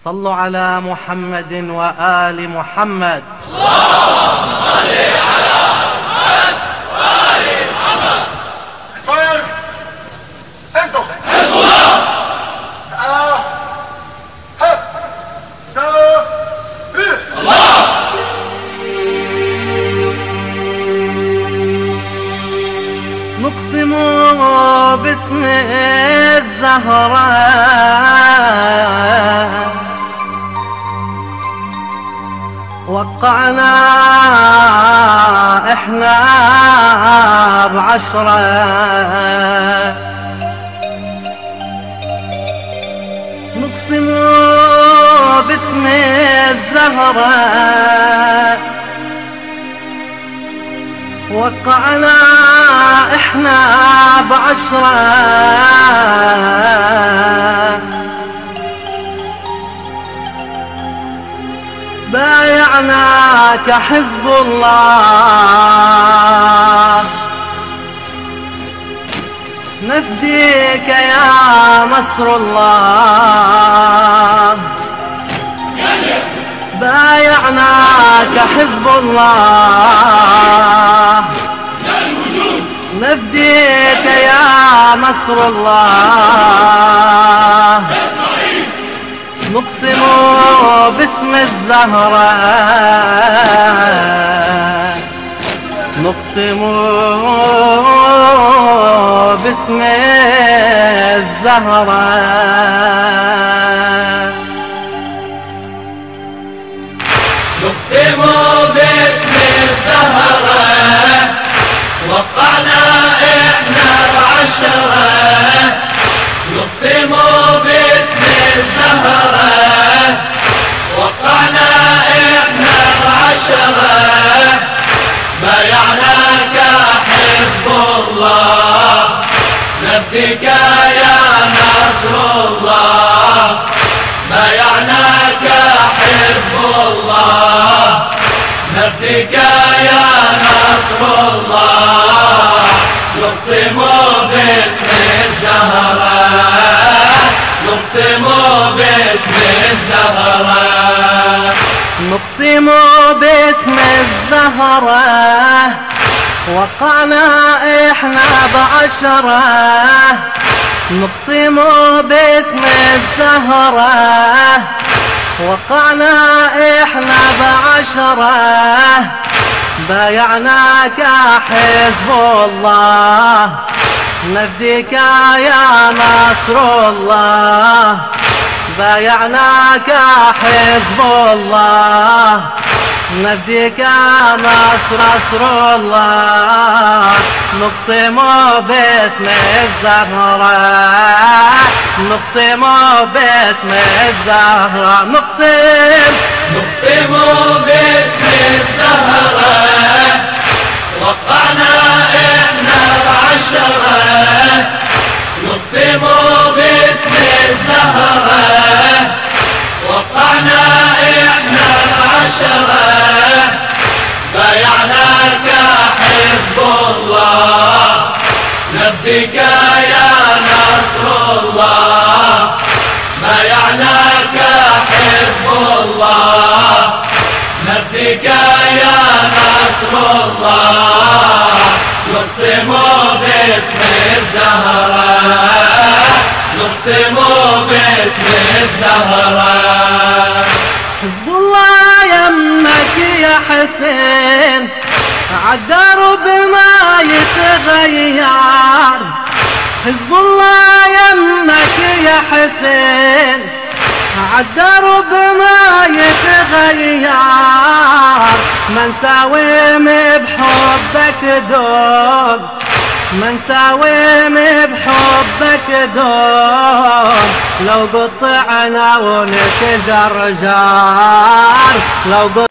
صلوا على محمد وآل محمد. اللهم صل على محمد وآل محمد. طير انتو حزب الله. هب استوى الله. نقسم باسم الزهراء وقعنا احنا ب10. نقسم باسم الزهراء وقعنا احنا ب10. بايعناك حزب الله نفديك يا نصر الله. بايعناك حزب الله نفديك يا نصر الله. نقسم باسم الزهراء نقسم باسم الزهراء نقسم باسم الزهراء وقعنا احنا ب10. نقسم باسم الزهراء وقعنا احنا ب10. بايعناك حزب الله نفديك يا نصر الله. بايعناك حزب الله نفديك يا نصر الله. نقسم باسم الزهراء نقسم باسم الزهراء نقسم باسم الزهراء وقعنا احنا ب10. نقسم باسم الزهراء وقعنا احنا ب10. بايعناك حزب الله نفديك يا نصر الله. بايعناك حزب الله نفديك يا نصر الله. نقسم باسم الزهراء نقسم باسم الزهراء نقسم باسم الزهراء وقعنا احنا ب10. نقسم باسم الزهراء وقعنا احنا ب10. بايعناك حزب الله نفديك يا نصر الله. بايعناك حزب الله نفديك يا نصر الله. نقسم باسم الزهراء نقسم باسم الزهراء. حزب الله يمك يا حسين عالدرب ما يتغير. حزب الله يمك يا حسين عالدرب ما يتغير. من ساوم بحبك دوم من ساوم بحبك دوم. لو قطعنا ونتجرجر لو